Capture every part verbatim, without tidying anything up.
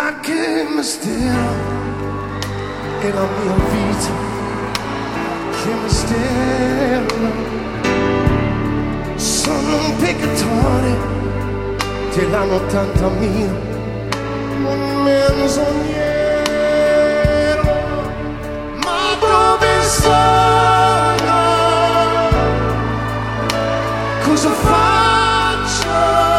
Ma che mistero è la mia vita, che mistero. Sono un peccatore della nottanta mia, un menzognero. Ma dove sono? Cosa faccio?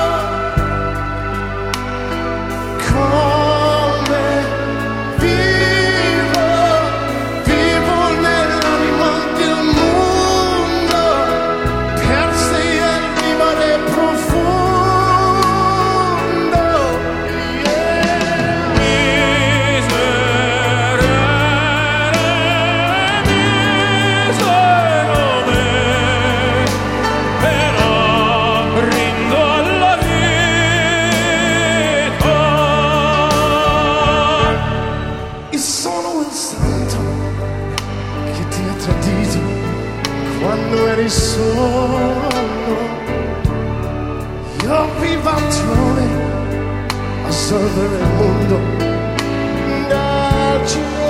Come vivo? Vivo nell'anima del mondo, perse in mare profondo. Yeah. Miserere, miserere, però rindo alla vita. E sono il santo che ti ha tradito quando eri solo. Io vivo altrove a salvare il mondo dal cielo.